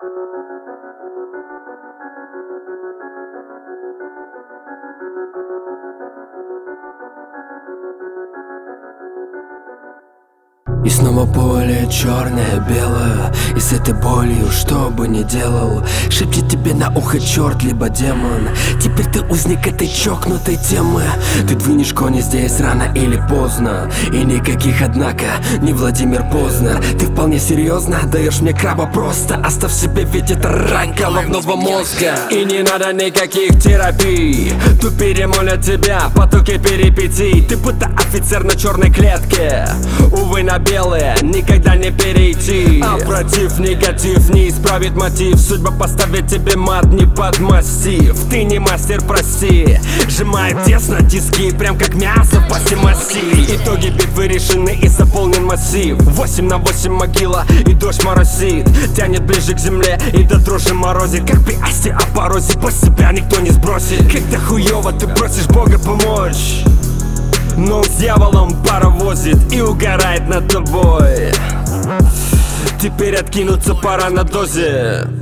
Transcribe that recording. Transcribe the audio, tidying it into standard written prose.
И снова поле черное, белое. И с этой болью, что бы ни делал, шепчет тебе на ухо черт, либо демон. Теперь ты узник этой чокнутой темы. Ты двинешь кони здесь рано или поздно. И никаких, однако, не Владимир Познер. Ты вполне серьезно даешь мне краба просто. Оставь себе, ведь это рак головного мозга. И не надо никаких терапий. Тут перемолят тебя потоки перипетий. Ты будто офицер на черной клетке. Увы, на белые никогда не перейти. А против негатив не исправит мотив. Судьба поставит тебе мат не под массив. Ты не мастер, прости. Сжимает тесно тиски, прям как мясо в пасти массив. Итоги битвы решены и заполнен массив. 8 на 8 могила и дождь моросит. Тянет ближе к земле и до дрожи морозит. Как при остеопорозе, пусть себя никто не сбросит. Когда хуёво ты просишь Бога помочь, но с дьяволом паровозит и угорает над тобой. Теперь откинуться пора на дозе.